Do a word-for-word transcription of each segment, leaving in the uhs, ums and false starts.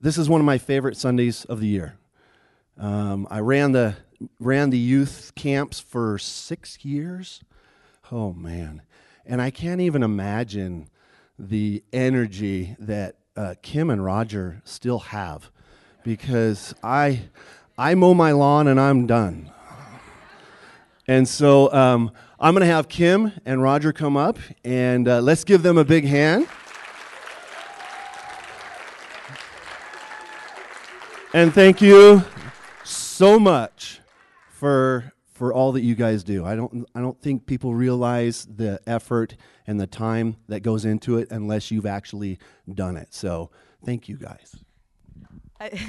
this is one of my favorite Sundays of the year. Um, I ran the ran the youth camps for six years. Oh, man. And I can't even imagine the energy that uh, Kim and Roger still have, because I I mow my lawn and I'm done. And so um, I'm going to have Kim and Roger come up, and uh, let's give them a big hand. And thank you so much for for all that you guys do. I don't I don't think people realize the effort and the time that goes into it unless you've actually done it. So thank you guys. I,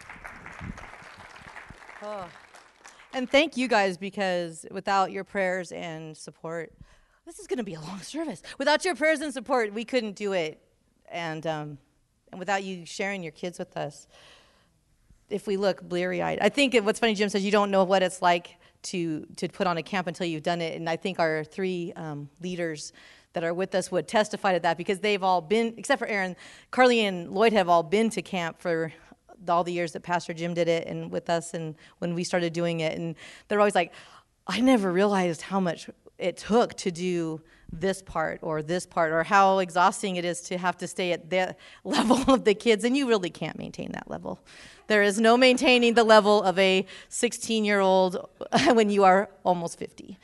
oh. And thank you guys, because without your prayers and support, this is going to be a long service. Without your prayers and support, we couldn't do it. And um, and without you sharing your kids with us, if we look bleary-eyed. I think it, what's funny, Jim says you don't know what it's like to to put on a camp until you've done it. And I think our three um, leaders that are with us would testify to that, because they've all been, except for Aaron, Carly and Lloyd have all been to camp for all the years that Pastor Jim did it and with us and when we started doing it. And they're always like, I never realized how much it took to do this part or this part, or how exhausting it is to have to stay at the level of the kids. And you really can't maintain that level. There is no maintaining the level of a sixteen-year-old when you are almost fifty.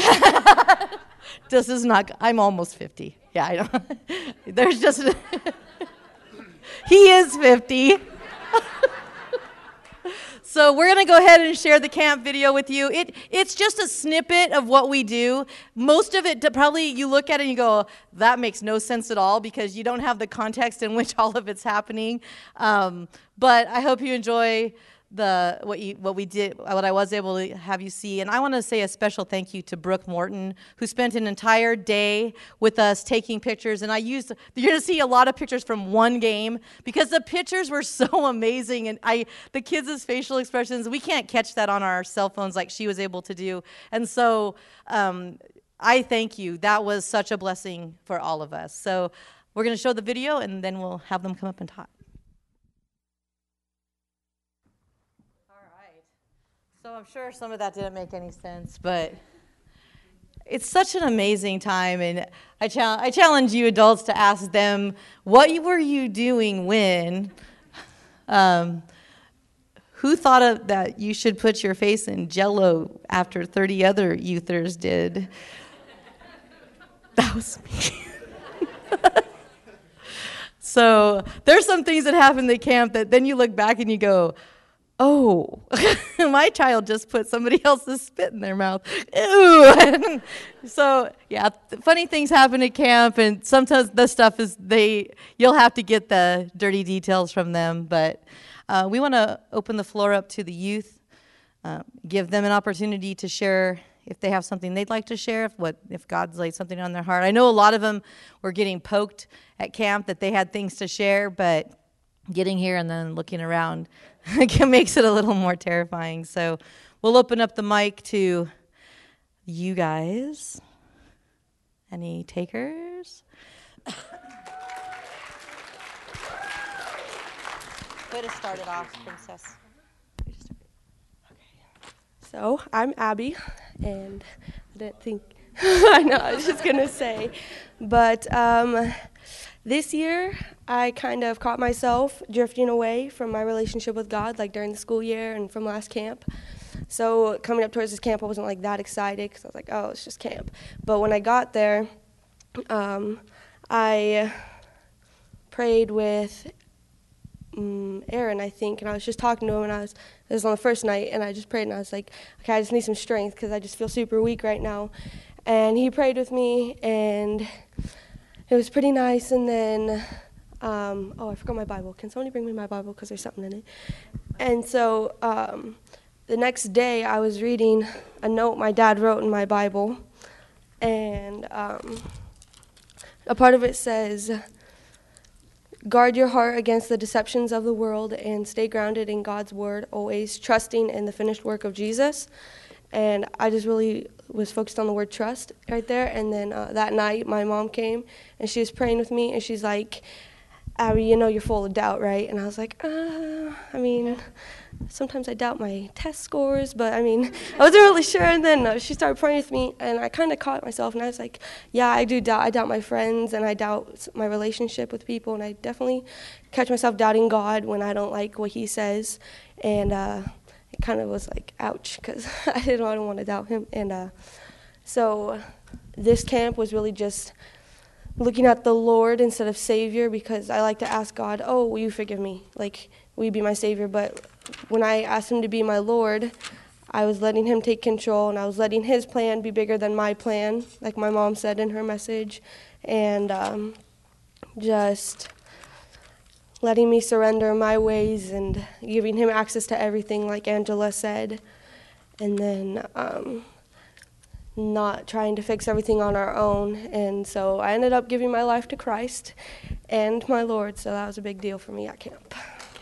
This is not, I'm almost fifty. Yeah, I don't. There's just, he is fifty. So we're going to go ahead and share the camp video with you. It It's just a snippet of what we do. Most of it, probably you look at it and you go, that makes no sense at all, because you don't have the context in which all of it's happening. Um, but I hope you enjoy the what you what we did, what I was able to have you see. And I want to say a special thank you to Brooke Morton, who spent an entire day with us taking pictures. And I used, you're going to see a lot of pictures from one game, because the pictures were so amazing. And I the kids' facial expressions, we can't catch that on our cell phones like she was able to do. And so um, I thank you. That was such a blessing for all of us. So we're going to show the video, and then we'll have them come up and talk. So I'm sure some of that didn't make any sense, but it's such an amazing time. And I, chal- I challenge you adults to ask them, what were you doing when? Um, who thought of that you should put your face in Jell-O after thirty other youthers did? That was me. So there's some things that happen at camp that then you look back and you go, oh, my child just put somebody else's spit in their mouth. Ew. So, yeah, funny things happen at camp, and sometimes the stuff is, they, you'll have to get the dirty details from them. But uh, we want to open the floor up to the youth, uh, give them an opportunity to share if they have something they'd like to share, if what if God's laid something on their heart. I know a lot of them were getting poked at camp that they had things to share, but getting here and then looking around makes it a little more terrifying. So we'll open up the mic to you guys. Any takers? Way to start it off, Princess. So I'm Abby, and I didn't think, I know, I was just going to say, but um, this year I kind of caught myself drifting away from my relationship with God, like during the school year and from last camp. So coming up towards this camp, I wasn't like that excited, because I was like, oh, it's just camp. But when I got there, um, I prayed with um, Aaron, I think, and I was just talking to him, and I was, it was on the first night, and I just prayed, and I was like, okay, I just need some strength, because I just feel super weak right now. And he prayed with me, and it was pretty nice. And then, um, oh, I forgot my Bible. Can somebody bring me my Bible, because there's something in it? And so um, the next day, I was reading a note my dad wrote in my Bible, and um, a part of it says, guard your heart against the deceptions of the world and stay grounded in God's word, always trusting in the finished work of Jesus. And I just really was focused on the word trust right there. And then uh, that night, my mom came, and she was praying with me, and she's like, Abby, you know you're full of doubt, right? And I was like, uh, I mean, sometimes I doubt my test scores, but I mean, I wasn't really sure. And then uh, she started praying with me, and I kind of caught myself, and I was like, yeah, I do doubt. I doubt my friends, and I doubt my relationship with people, and I definitely catch myself doubting God when I don't like what he says. And uh, it kind of was like, ouch, because I didn't, I don't want to doubt him. And uh, so this camp was really just looking at the Lord instead of Savior, because I like to ask God, oh, will you forgive me? Like, will you be my Savior? But when I asked him to be my Lord, I was letting him take control, and I was letting his plan be bigger than my plan, like my mom said in her message, and um, just letting me surrender my ways and giving him access to everything, like Angela said, and then um, not trying to fix everything on our own. And so I ended up giving my life to Christ and my Lord, so that was a big deal for me at camp.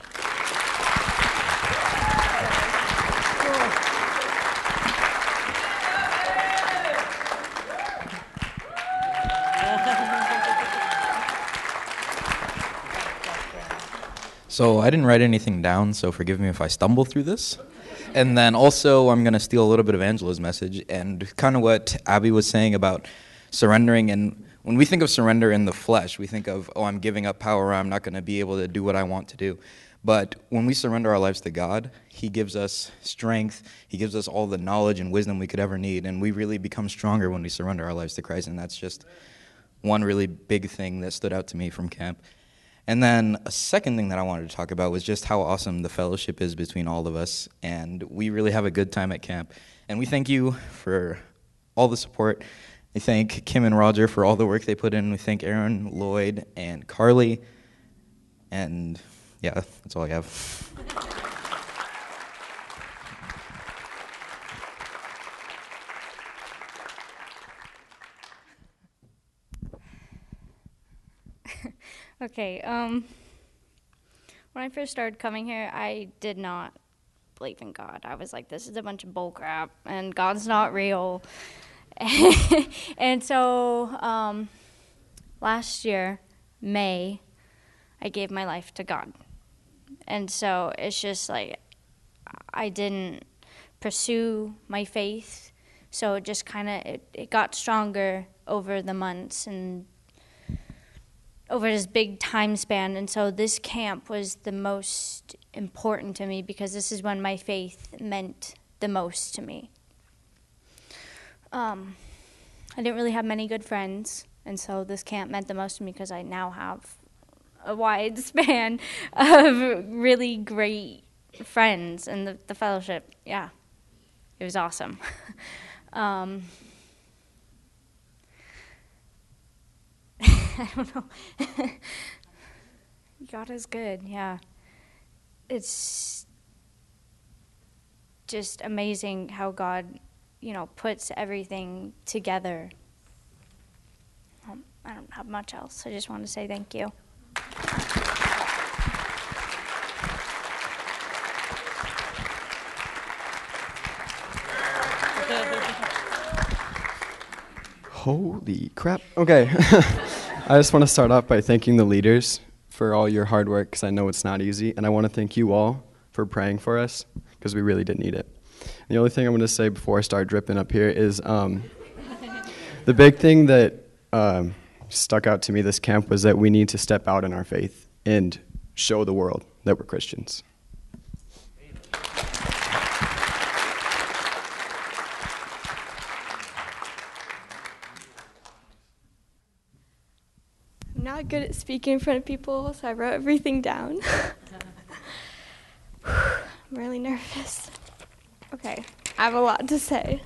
So I didn't write anything down, so forgive me if I stumble through this. And then also I'm going to steal a little bit of Angela's message and kind of what Abby was saying about surrendering. And when we think of surrender in the flesh, we think of, oh, I'm giving up power, I'm not going to be able to do what I want to do. But when we surrender our lives to God, he gives us strength, he gives us all the knowledge and wisdom we could ever need, and we really become stronger when we surrender our lives to Christ. And that's just one really big thing that stood out to me from camp. And then a second thing that I wanted to talk about was just how awesome the fellowship is between all of us, and we really have a good time at camp. And we thank you for all the support. We thank Kim and Roger for all the work they put in. We thank Aaron, Lloyd, and Carly. And yeah, that's all I have. Okay, um, when I first started coming here, I did not believe in God. I was like, this is a bunch of bull crap, and God's not real. And so um, last year, May, I gave my life to God. And so it's just like I didn't pursue my faith, so it just kind of, it, it got stronger over the months and over this big time span. And so this camp was the most important to me because this is when my faith meant the most to me. Um, I didn't really have many good friends, and so this camp meant the most to me because I now have a wide span of really great friends, and the, the fellowship, yeah, it was awesome. um, I don't know. God is good, yeah. It's just amazing how God, you know, puts everything together. Um, I don't have much else. I just want to say thank you. Holy crap. Okay. I just want to start off by thanking the leaders for all your hard work, because I know it's not easy. And I want to thank you all for praying for us, because we really did need it. And the only thing I'm going to say before I start dripping up here is um, the big thing that um, stuck out to me this camp was that we need to step out in our faith and show the world that we're Christians. I'm not good at speaking in front of people, so I wrote everything down. I'm really nervous. Okay, I have a lot to say.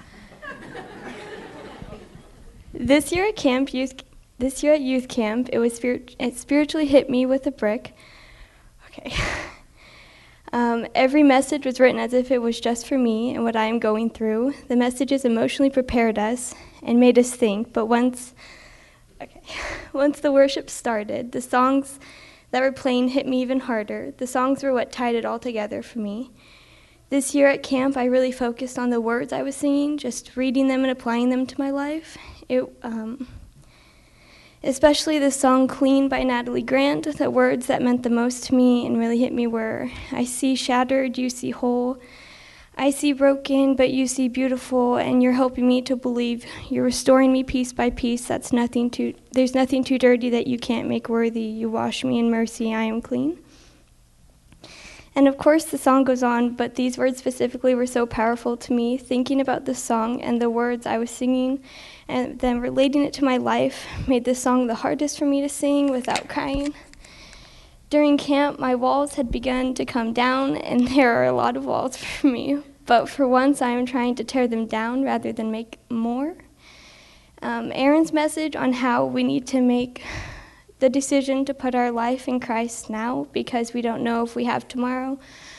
This year at camp, youth, this year at youth camp, it was spirit, it spiritually hit me with a brick. Okay. Um, every message was written as if it was just for me and what I am going through. The messages emotionally prepared us and made us think, but once Okay. Once the worship started, the songs that were playing hit me even harder. The songs were what tied it all together for me. This year at camp, I really focused on the words I was singing, just reading them and applying them to my life. It um, especially the song Clean by Natalie Grant. The words that meant the most to me and really hit me were, I see shattered, you see whole. I see broken, but you see beautiful, and you're helping me to believe. You're restoring me piece by piece. That's nothing too, there's nothing too dirty that you can't make worthy. You wash me in mercy, I am clean. And of course the song goes on, but these words specifically were so powerful to me. Thinking about this song and the words I was singing and then relating it to my life made this song the hardest for me to sing without crying. During camp, my walls had begun to come down, and there are a lot of walls for me. But for once, I am trying to tear them down rather than make more. Um, Aaron's message on how we need to make the decision to put our life in Christ now because we don't know if we have tomorrow.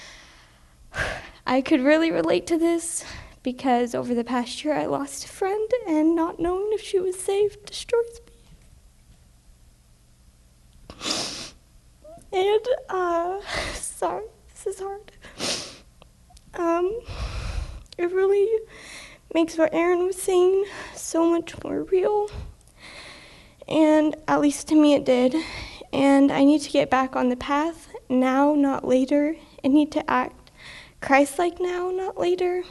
I could really relate to this because over the past year, I lost a friend, and not knowing if she was safe destroys me. And, uh, sorry, this is hard. Um, it really makes what Aaron was saying so much more real. And at least to me it did. And I need to get back on the path now, not later. I need to act Christ-like now, not later.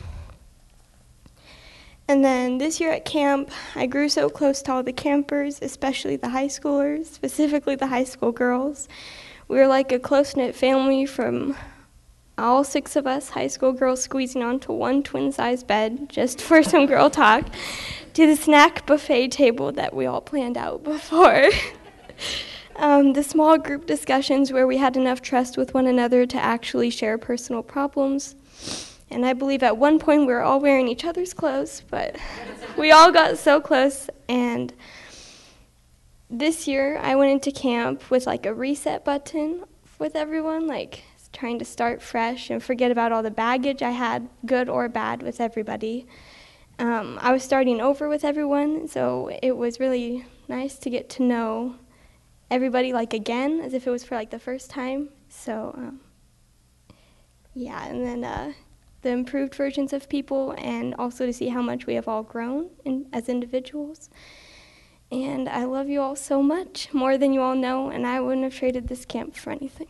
And then this year at camp, I grew so close to all the campers, especially the high schoolers, specifically the high school girls. We were like a close-knit family from all six of us high school girls squeezing onto one twin-sized bed just for some girl talk to the snack buffet table that we all planned out before. um, the small group discussions where we had enough trust with one another to actually share personal problems. And I believe at one point we were all wearing each other's clothes, but we all got so close. And this year, I went into camp with like a reset button with everyone, like trying to start fresh and forget about all the baggage I had, good or bad, with everybody. Um, I was starting over with everyone, so it was really nice to get to know everybody like again, as if it was for like the first time. So, um, yeah, and then uh, the improved versions of people, and also to see how much we have all grown in, as individuals. And I love you all so much, more than you all know, and I wouldn't have traded this camp for anything.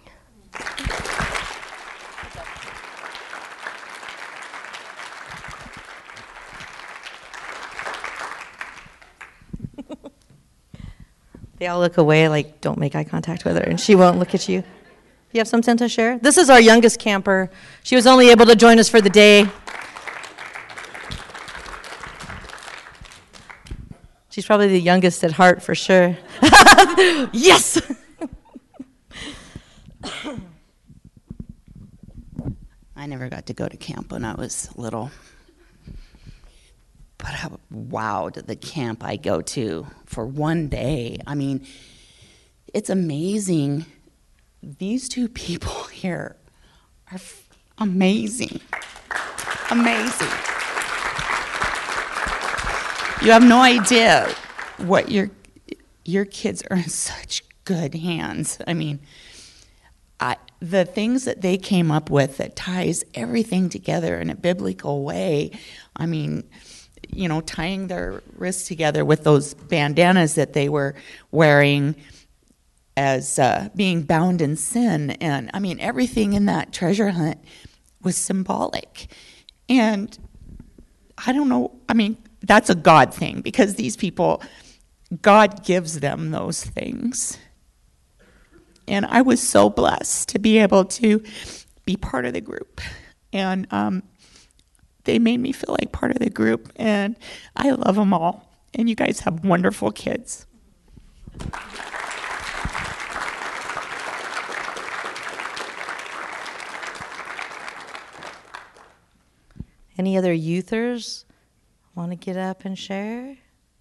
They all look away, like, don't make eye contact with her, and she won't look at you. You have something to share? This is our youngest camper. She was only able to join us for the day. She's probably the youngest at heart for sure. Yes! I never got to go to camp when I was little. But how wowed the camp I go to for one day. I mean, it's amazing. These two people here are f- amazing. Amazing. You have no idea what your your kids are in such good hands. I mean, I, the things that they came up with that ties everything together in a biblical way. I mean, you know, tying their wrists together with those bandanas that they were wearing as uh, being bound in sin. And, I mean, everything in that treasure hunt was symbolic. And I don't know, I mean, that's a God thing, because these people, God gives them those things. And I was so blessed to be able to be part of the group. And um, they made me feel like part of the group. And I love them all. And you guys have wonderful kids. Any other youthers want to get up and share?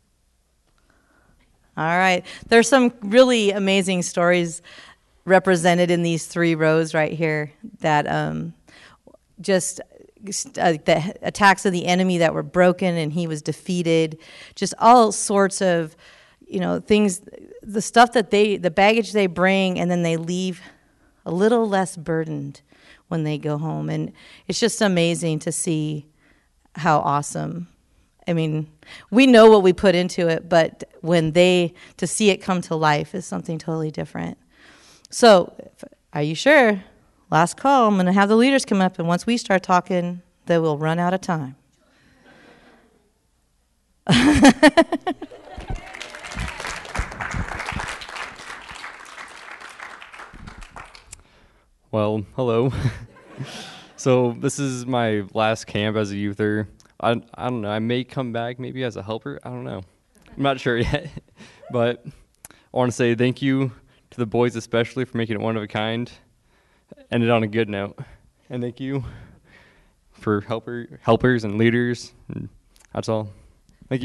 All right. There's some really amazing stories represented in these three rows right here that um, just uh, the attacks of the enemy that were broken and he was defeated, just all sorts of, you know, things, the stuff that they, the baggage they bring, and then they leave a little less burdened when they go home. And it's just amazing to see how awesome I mean, we know what we put into it, but when they, to see it come to life is something totally different. So, are you sure? Last call. I'm going to have the leaders come up, and once we start talking, they will run out of time. Well, hello. So this is my last camp as a youther. I, I don't know. I may come back maybe as a helper. I don't know. I'm not sure yet. But I want to say thank you to the boys especially for making it one of a kind. Ended on a good note. And thank you for helper helpers and leaders. And that's all. Thank you.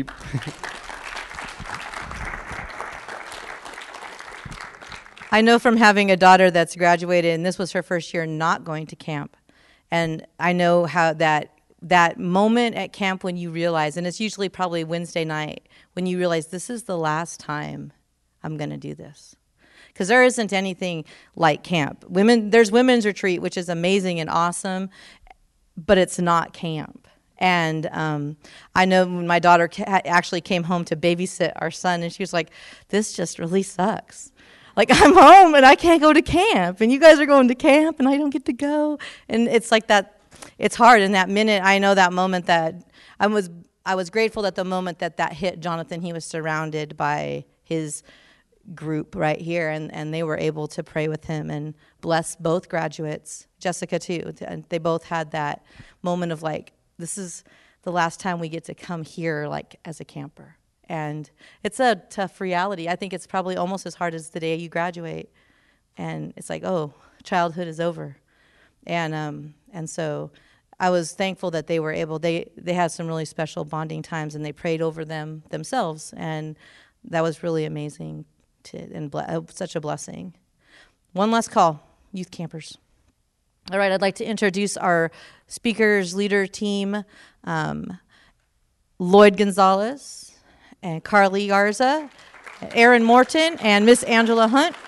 I know from having a daughter that's graduated, and this was her first year not going to camp. And I know how that that moment at camp when you realize, and it's usually probably Wednesday night, when you realize this is the last time I'm going to do this. Because there isn't anything like camp. Women, there's women's retreat, which is amazing and awesome, but it's not camp. And um, I know when my daughter ca- actually came home to babysit our son, and she was like, this just really sucks. Like, I'm home and I can't go to camp, and you guys are going to camp and I don't get to go. And it's like that, it's hard. In that minute, I know that moment that I was, I was grateful that the moment that that hit Jonathan, he was surrounded by his group right here, and, and they were able to pray with him and bless both graduates, Jessica too. And they both had that moment of like, this is the last time we get to come here like as a camper. And it's a tough reality. I think it's probably almost as hard as the day you graduate. And it's like, oh, childhood is over. And um, and so I was thankful that they were able, they, they had some really special bonding times, and they prayed over them themselves. And that was really amazing to, and ble- such a blessing. One last call, youth campers. All right, I'd like to introduce our speakers, leader team, um, Lloyd Gonzalez, and Carly Garza, Aaron Morton, and Miss Angela Hunt.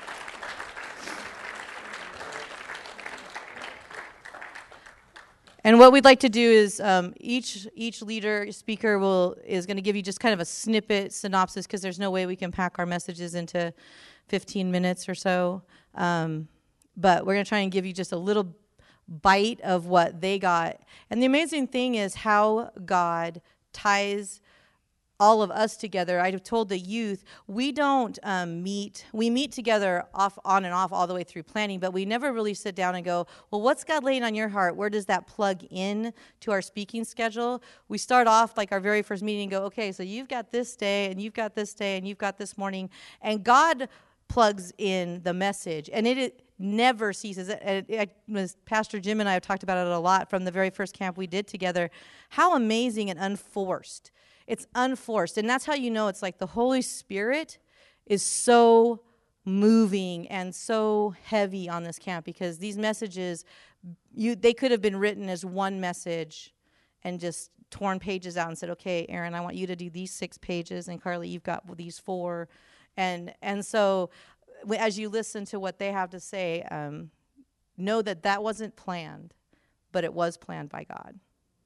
And what we'd like to do is um, each each leader speaker will is going to give you just kind of a snippet synopsis, because there's no way we can pack our messages into fifteen minutes or so. Um, but we're going to try and give you just a little bite of what they got. And the amazing thing is how God ties all of us together. I told the youth, we don't um, meet, we meet together off, on and off all the way through planning, but we never really sit down and go, well, what's God laying on your heart? Where does that plug in to our speaking schedule? We start off like our very first meeting and go, okay, so you've got this day, and you've got this day, and you've got this morning, and God plugs in the message, and it, it never ceases. It, it, it was Pastor Jim and I have talked about it a lot from the very first camp we did together, how amazing and unforced. It's unforced, and that's how you know it's like the Holy Spirit is so moving and so heavy on this camp, because these messages, you they could have been written as one message and just torn pages out and said, okay, Aaron, I want you to do these six pages, and Carly, you've got these four. And and so as you listen to what they have to say, um, know that that wasn't planned, but it was planned by God.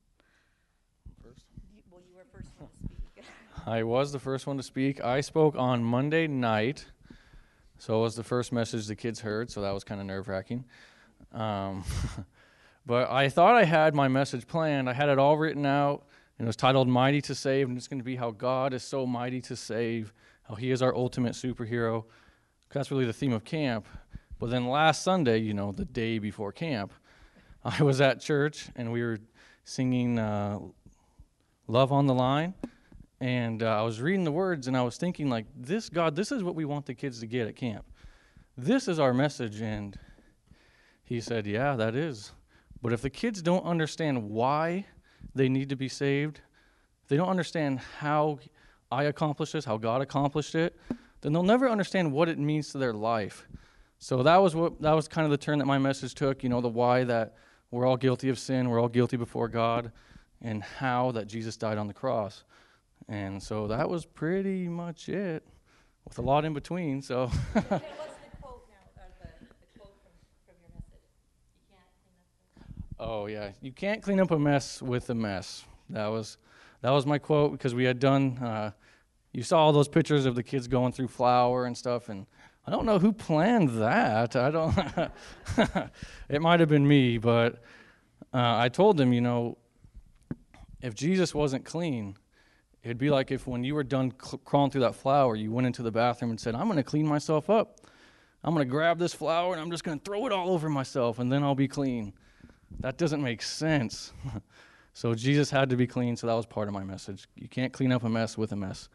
I was the first one to speak. I spoke on Monday night, so it was the first message the kids heard, so that was kind of nerve-wracking. Um, but I thought I had my message planned. I had it all written out, and it was titled Mighty to Save, and it's going to be how God is so mighty to save, how he is our ultimate superhero. That's really the theme of camp. But then last Sunday, you know, the day before camp, I was at church, and we were singing uh, Love on the Line. And uh, I was reading the words, and I was thinking, like, this, God, this is what we want the kids to get at camp. This is our message. And he said, yeah, that is. But if the kids don't understand why they need to be saved, if they don't understand how I accomplished this, how God accomplished it, then they'll never understand what it means to their life. So that was what that was kind of the turn that my message took, you know, the why that we're all guilty of sin, we're all guilty before God, and how that Jesus died on the cross. And so that was pretty much it, with a lot in between. So. What's the quote now? Uh, the, the quote from, from your message? You can't clean up. Oh yeah, you can't clean up a mess with a mess. That was that was my quote, because we had done, uh, you saw all those pictures of the kids going through flour and stuff, and I don't know who planned that. I don't, it might have been me, but uh, I told them, you know, if Jesus wasn't clean, it'd be like if when you were done cl- crawling through that flour, you went into the bathroom and said, I'm going to clean myself up. I'm going to grab this flour and I'm just going to throw it all over myself and then I'll be clean. That doesn't make sense. So Jesus had to be clean, so that was part of my message. You can't clean up a mess with a mess.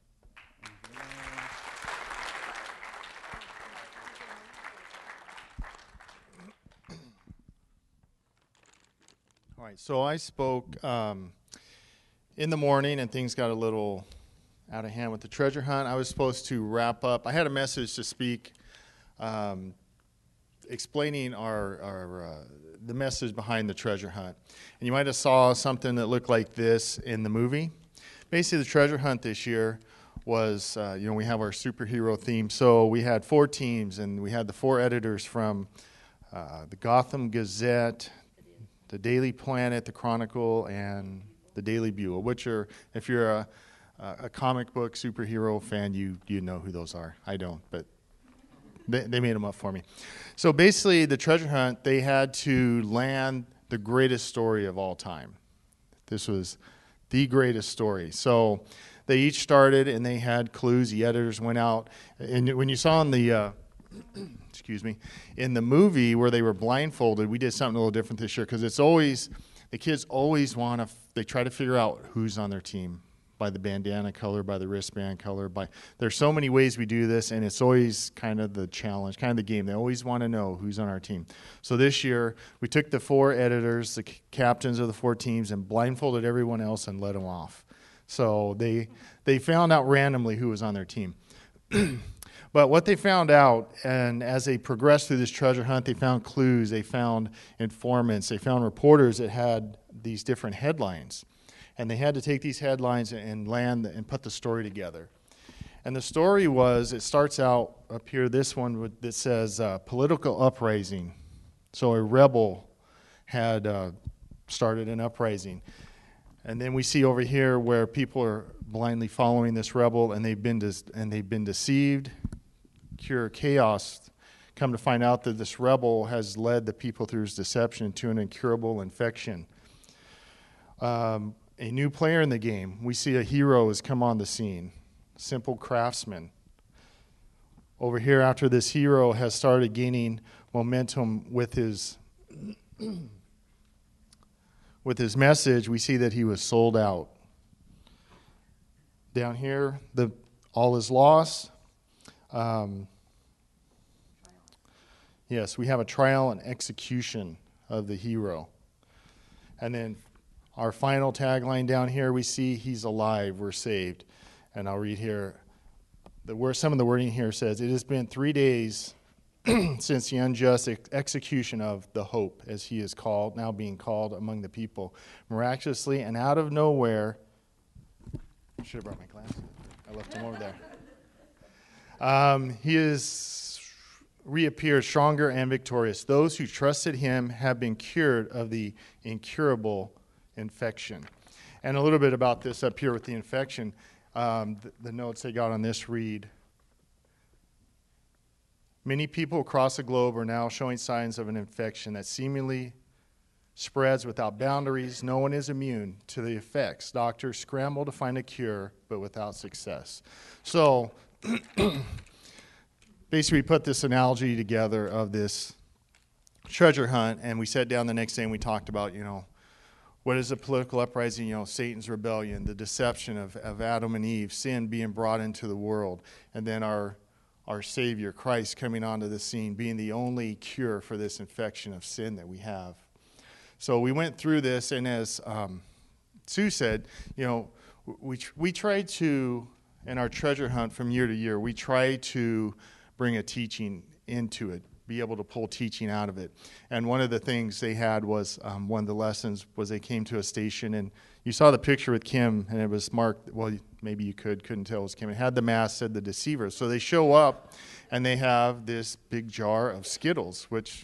All right, so I spoke um, in the morning, and things got a little out of hand with the treasure hunt. I was supposed to wrap up. I had a message to speak, um, explaining our, our uh, the message behind the treasure hunt. And you might have saw something that looked like this in the movie. Basically, the treasure hunt this year was, uh, you know, we have our superhero theme. So we had four teams, and we had the four editors from uh, the Gotham Gazette, the Daily Planet, the Chronicle, and the Daily Bugle, which are, if you're a, a comic book superhero fan, you you know who those are. I don't, but they, they made them up for me. So basically, the treasure hunt, they had to land the greatest story of all time. This was the greatest story. So they each started, and they had clues. The editors went out, and when you saw in the uh, excuse me, in the movie where they were blindfolded, we did something a little different this year, because it's always, the kids always want to, they try to figure out who's on their team by the bandana color, by the wristband color, by, there's so many ways we do this, and it's always kind of the challenge, kind of the game. They always want to know who's on our team. So this year, we took the four editors, the c- captains of the four teams, and blindfolded everyone else and let them off. So they they found out randomly who was on their team. But what they found out, and as they progressed through this treasure hunt, they found clues, they found informants, they found reporters that had these different headlines. And they had to take these headlines and land and put the story together. And the story was, it starts out up here, this one that says uh, political uprising. So a rebel had uh, started an uprising. And then we see over here where people are blindly following this rebel, and they've been de- and they've been deceived. Cure chaos. Come to find out that this rebel has led the people through his deception to an incurable infection. Um, a new player in the game. We see a hero has come on the scene. Simple craftsman. Over here, after this hero has started gaining momentum with his with his message, we see that he was sold out. Down here, the all is lost. Um, yes, we have a trial and execution of the hero. And then our final tagline down here, we see he's alive, we're saved. And I'll read here, the where some of the wording here says, it has been three days since the unjust ex- execution of the hope, as he is called, now being called among the people. Miraculously and out of nowhere, I should have brought my glasses. I left them over there. Um, he is reappeared stronger and victorious. Those who trusted him have been cured of the incurable infection. And a little bit about this up here with the infection. Um, the, the notes they got on this read, many people across the globe are now showing signs of an infection that seemingly spreads without boundaries. No one is immune to the effects. Doctors scramble to find a cure, but without success. So basically, we put this analogy together of this treasure hunt, and we sat down the next day and we talked about, you know, what is a political uprising? You know, Satan's rebellion, the deception of, of Adam and Eve, sin being brought into the world, and then our our Savior, Christ, coming onto the scene, being the only cure for this infection of sin that we have. So we went through this, and as um, Sue said, you know, we we try to, in our treasure hunt from year to year, we try to bring a teaching into it, be able to pull teaching out of it. And one of the things they had was, um, one of the lessons was they came to a station, and you saw the picture with Kim, and it was marked, well, maybe you could, couldn't tell it was Kim. It had the mask, said the deceiver. So they show up, and they have this big jar of Skittles, which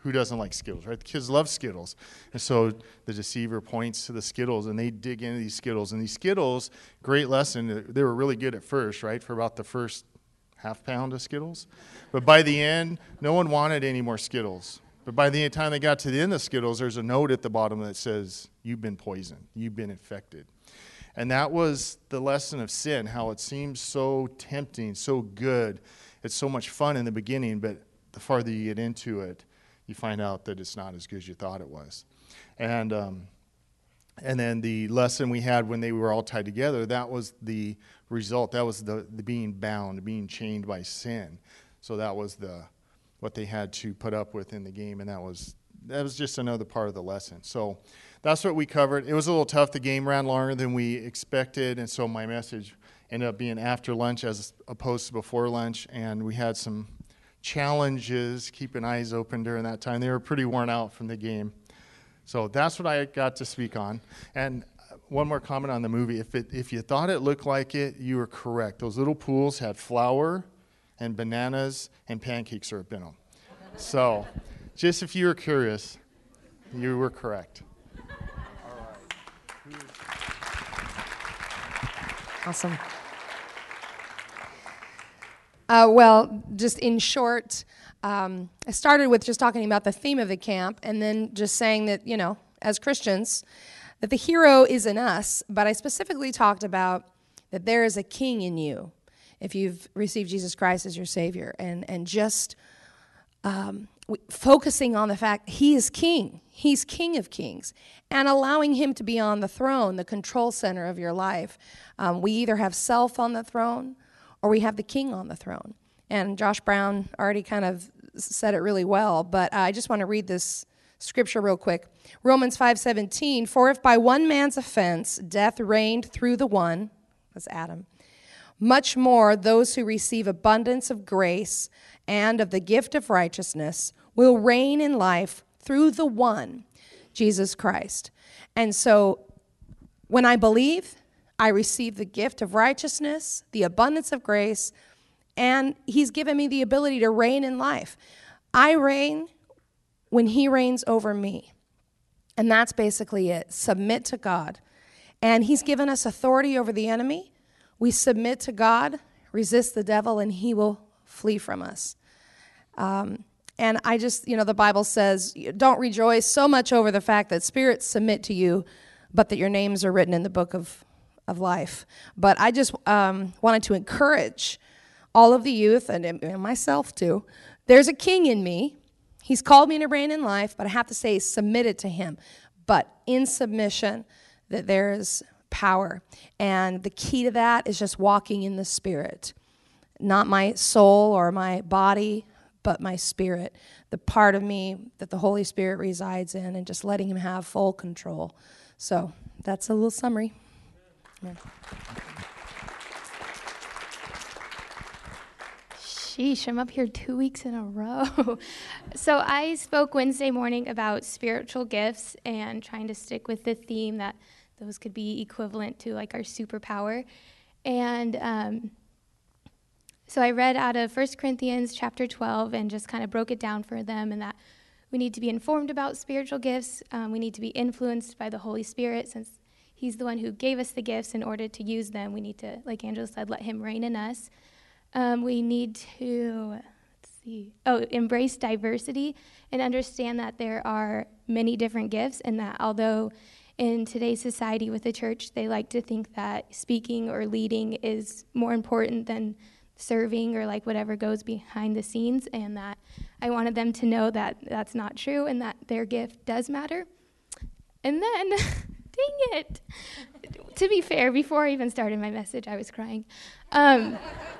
who doesn't like Skittles, right? The kids love Skittles. And so the deceiver points to the Skittles, and they dig into these Skittles. And these Skittles, great lesson, they were really good at first, right, for about the first half pound of Skittles. But by the end, no one wanted any more Skittles. But by the time they got to the end of Skittles, there's a note at the bottom that says, you've been poisoned, you've been infected. And that was the lesson of sin, how it seems so tempting, so good. It's so much fun in the beginning, but the farther you get into it, you find out that it's not as good as you thought it was. And um, and then the lesson we had when they were all tied together, that was the result. That was the, the being bound, being chained by sin. So that was the what they had to put up with in the game, and that was that was just another part of the lesson. So that's what we covered. It was a little tough. The game ran longer than we expected, and so my message ended up being after lunch as opposed to before lunch, and we had some challenges, keeping eyes open during that time. They were pretty worn out from the game. So that's what I got to speak on. And one more comment on the movie. If it if you thought it looked like it, you were correct. Those little pools had flour and bananas and pancake syrup in them. So just if you were curious, you were correct. Awesome. Uh, well, just in short, um, I started with just talking about the theme of the camp and then just saying that, you know, as Christians, that the hero is in us, but I specifically talked about that there is a king in you if you've received Jesus Christ as your Savior, and, and just um, w- focusing on the fact he is king. He's King of Kings, and allowing him to be on the throne, the control center of your life. Um, we either have self on the throne or we have the king on the throne. And Josh Brown already kind of said it really well, but uh, I just want to read this scripture real quick. Romans five seventeen, for if by one man's offense death reigned through the one, that's Adam, much more those who receive abundance of grace and of the gift of righteousness will reign in life through the one, Jesus Christ. And so when I believe, I receive the gift of righteousness, the abundance of grace, and he's given me the ability to reign in life. I reign when he reigns over me. And that's basically it. Submit to God. And he's given us authority over the enemy. We submit to God, resist the devil, and he will flee from us. Um, and I just, you know, the Bible says, don't rejoice so much over the fact that spirits submit to you, but that your names are written in the book of, of life. But I just um, wanted to encourage all of the youth, and, and myself too. There's a king in me. He's called me to reign in life, but I have to say submitted to him. But in submission, that there is power. And the key to that is just walking in the Spirit. Not my soul or my body, but my spirit. The part of me that the Holy Spirit resides in, and just letting him have full control. So that's a little summary. Yeah. Sheesh, I'm up here two weeks in a row. So I spoke Wednesday morning about spiritual gifts and trying to stick with the theme that those could be equivalent to like our superpower. And um, so I read out of First Corinthians chapter twelve and just kind of broke it down for them, and that we need to be informed about spiritual gifts. Um, we need to be influenced by the Holy Spirit, since he's the one who gave us the gifts. In order to use them, we need to, like Angela said, let him reign in us. Um, we need to, let's see, oh, embrace diversity and understand that there are many different gifts, and that although in today's society with the church, they like to think that speaking or leading is more important than serving or like whatever goes behind the scenes, and that I wanted them to know that that's not true and that their gift does matter. And then, dang it, to be fair, before I even started my message, I was crying. Um,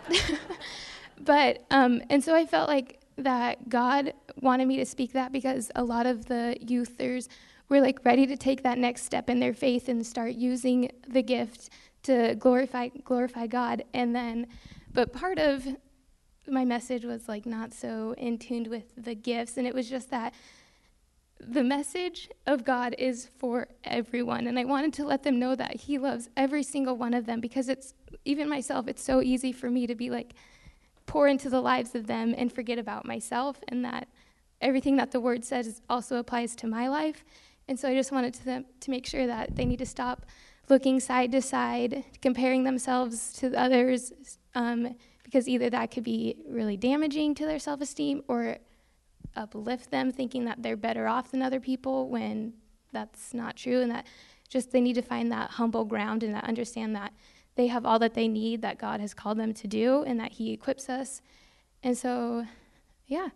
but, um, and so I felt like that God wanted me to speak that because a lot of the youthers were like ready to take that next step in their faith and start using the gift to glorify glorify God. And then, but part of my message was like not so in tune with the gifts, and it was just that the message of God is for everyone, and I wanted to let them know that he loves every single one of them, because it's, even myself, it's so easy for me to be like, pour into the lives of them and forget about myself, and that everything that the word says also applies to my life. And so I just wanted to them to make sure that they need to stop looking side to side, comparing themselves to others, um, because either that could be really damaging to their self-esteem or uplift them, thinking that they're better off than other people when that's not true, and that just they need to find that humble ground and that understand that they have all that they need, that God has called them to do, and that he equips us. And so, yeah.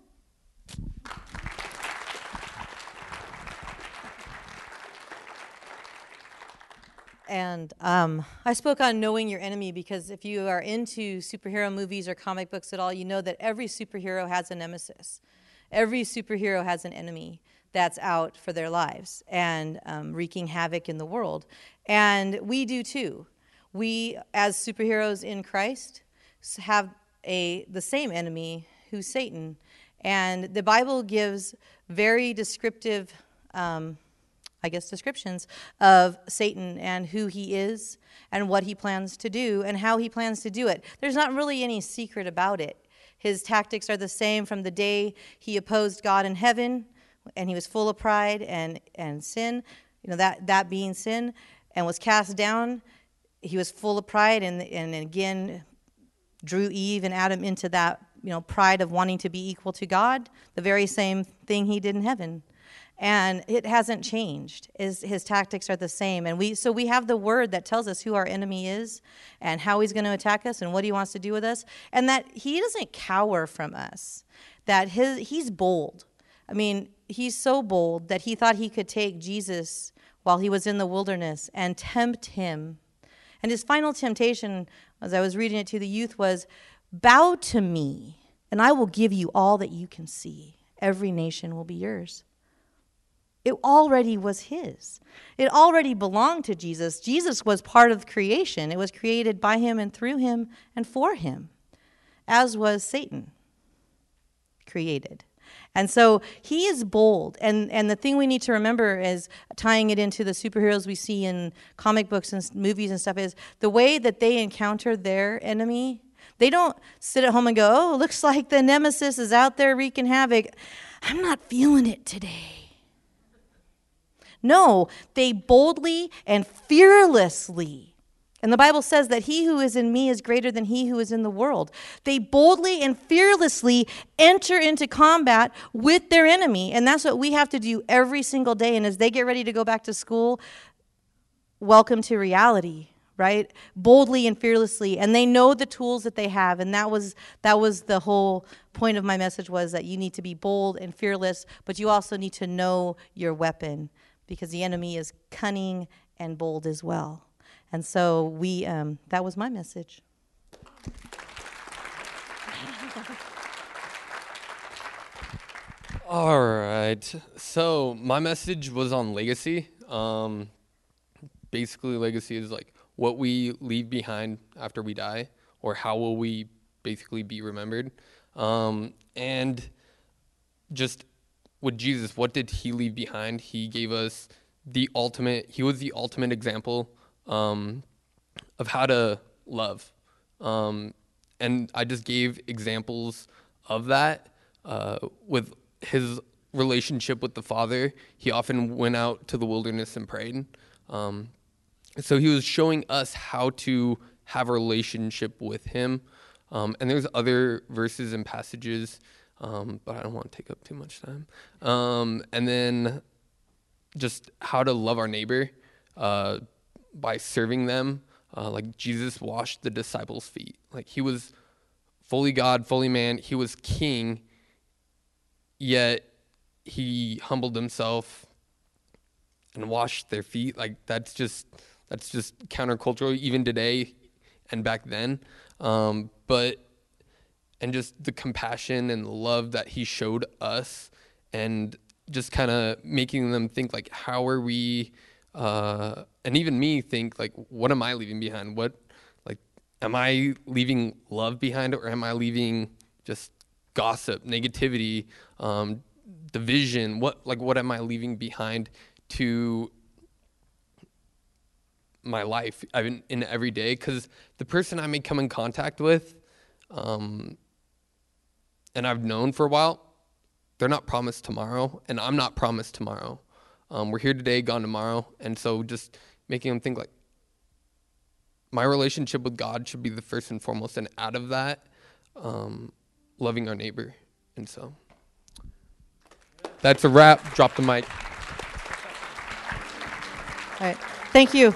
And um, I spoke on knowing your enemy because if you are into superhero movies or comic books at all, you know that every superhero has a nemesis. Every superhero has an enemy that's out for their lives and um, wreaking havoc in the world. And we do too. We, as superheroes in Christ, have a the same enemy, who's Satan. And the Bible gives very descriptive um I guess, descriptions of Satan and who he is and what he plans to do and how he plans to do it. There's not really any secret about it. His tactics are the same from the day he opposed God in heaven, and he was full of pride and, and sin, you know, that, that being sin, and was cast down. He was full of pride and, and again drew Eve and Adam into that, you know, pride of wanting to be equal to God, the very same thing he did in heaven. And it hasn't changed. His, his tactics are the same. And we so we have the word that tells us who our enemy is and how he's going to attack us and what he wants to do with us. And that he doesn't cower from us. That his he's bold. I mean, he's so bold that he thought he could take Jesus while he was in the wilderness and tempt him. And his final temptation, as I was reading it to the youth, was, bow to me, and I will give you all that you can see. Every nation will be yours. It already was his. It already belonged to Jesus. Jesus was part of creation. It was created by him and through him and for him, as was Satan created. And so he is bold. And, and the thing we need to remember is, tying it into the superheroes we see in comic books and movies and stuff, is the way that they encounter their enemy. They don't sit at home and go, oh, looks like the nemesis is out there wreaking havoc. I'm not feeling it today. No, they boldly and fearlessly. And the Bible says that he who is in me is greater than he who is in the world. They boldly and fearlessly enter into combat with their enemy. And that's what we have to do every single day. And as they get ready to go back to school, welcome to reality, right? Boldly and fearlessly. And they know the tools that they have. And that was that was the whole point of my message, was that you need to be bold and fearless, but you also need to know your weapon, because the enemy is cunning and bold as well. And so we, um, that was my message. All right. So my message was on legacy. Um, basically, legacy is like what we leave behind after we die, or how will we basically be remembered. Um, and just with Jesus, what did he leave behind? He gave us the ultimate, he was the ultimate example um, of how to love. Um, and I just gave examples of that uh, with his relationship with the Father. He often went out to the wilderness and prayed. Um, so he was showing us how to have a relationship with him. Um, and there's other verses and passages, Um, but I don't want to take up too much time. Um, and then just how to love our neighbor uh, by serving them. Uh, like Jesus washed the disciples' feet. Like he was fully God, fully man. He was king, yet he humbled himself and washed their feet. Like that's just that's just countercultural even today and back then. Um, but and just the compassion and the love that he showed us, and just kind of making them think, like, how are we, uh, and even me think, like, what am I leaving behind? What, like, am I leaving love behind, or am I leaving just gossip, negativity, um, division? What, like, what am I leaving behind to my life I mean, in every day? Because the person I may come in contact with, um, and I've known for a while, they're not promised tomorrow, and I'm not promised tomorrow. Um, we're here today, gone tomorrow. And so just making them think like, my relationship with God should be the first and foremost, and out of that, um, loving our neighbor. And so that's a wrap. Drop the mic. All right. Thank you.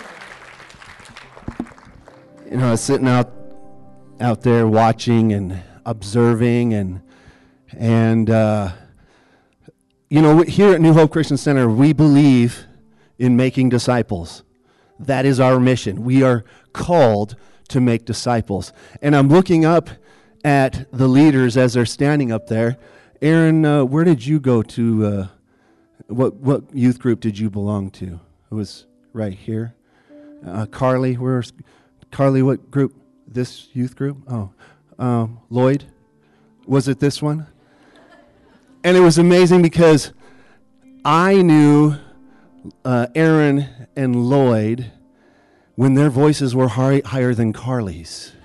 You know, I was sitting out out there watching and observing, and and uh, you know, here at New Hope Christian Center, we believe in making disciples. That is our mission. We are called to make disciples. And I'm looking up at the leaders as they're standing up there. Aaron, uh, where did you go to? Uh, what what youth group did you belong to? It was right here. Uh, Carly, where's Carly? What group? This youth group? Oh, um, Lloyd. Was it this one? And it was amazing because I knew uh, Aaron and Lloyd when their voices were high, higher than Carly's.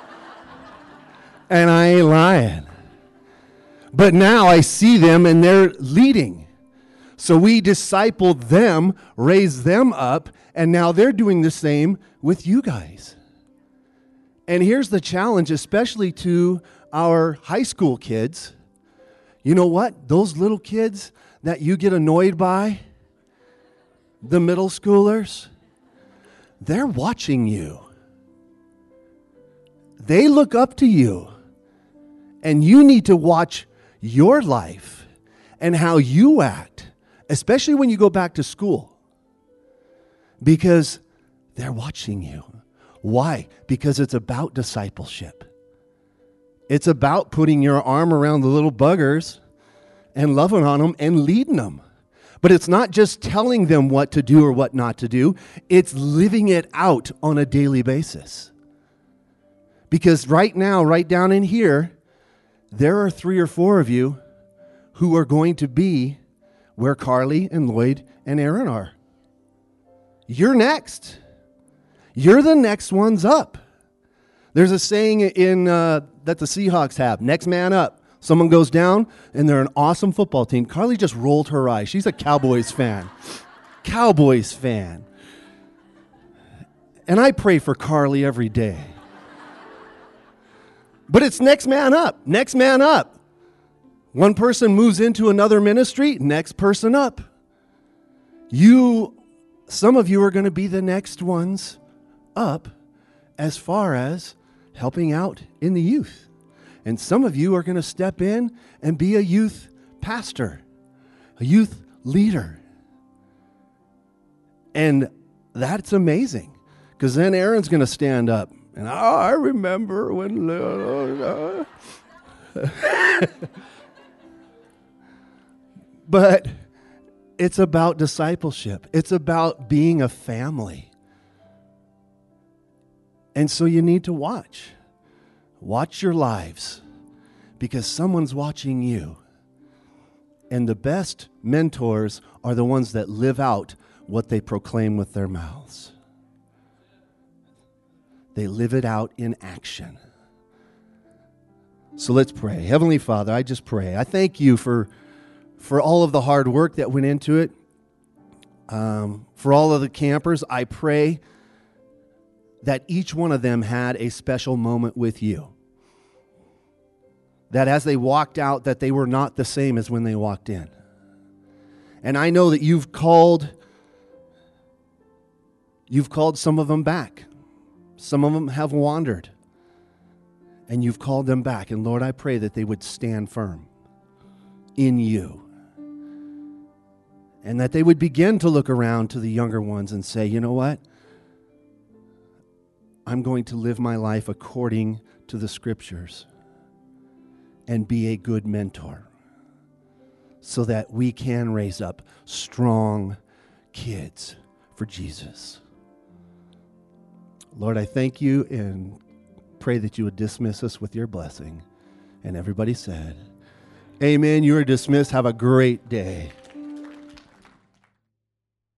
And I ain't lying. But now I see them and they're leading. So we discipled them, raised them up, and now they're doing the same with you guys. And here's the challenge, especially to our high school kids. You know what? Those little kids that you get annoyed by, the middle schoolers, they're watching you. They look up to you. And you need to watch your life and how you act, especially when you go back to school, because they're watching you. Why? Because it's about discipleship. It's about putting your arm around the little buggers and loving on them and leading them. But it's not just telling them what to do or what not to do. It's living it out on a daily basis. Because right now, right down in here, there are three or four of you who are going to be where Carly and Lloyd and Aaron are. You're next. You're the next ones up. There's a saying in uh, that the Seahawks have, next man up. Someone goes down, and they're an awesome football team. Carly just rolled her eyes. She's a Cowboys fan. Cowboys fan. And I pray for Carly every day. But it's next man up, next man up. One person moves into another ministry, next person up. You, some of you are going to be the next ones up as far as helping out in the youth. And some of you are going to step in and be a youth pastor, a youth leader. And that's amazing, because then Aaron's going to stand up. And oh, I remember when... Uh, but it's about discipleship. It's about being a family. And so you need to watch. Watch your lives, because someone's watching you. And the best mentors are the ones that live out what they proclaim with their mouths. They live it out in action. So let's pray. Heavenly Father, I just pray. I thank you for, for all of the hard work that went into it. Um, for all of the campers, I pray that each one of them had a special moment with you. That as they walked out, that they were not the same as when they walked in. And I know that you've called, you've called some of them back. Some of them have wandered, and you've called them back. And Lord, I pray that they would stand firm in you, and that they would begin to look around to the younger ones and say, you know what? I'm going to live my life according to the Scriptures and be a good mentor so that we can raise up strong kids for Jesus. Lord, I thank you and pray that you would dismiss us with your blessing. And everybody said, amen. You are dismissed. Have a great day.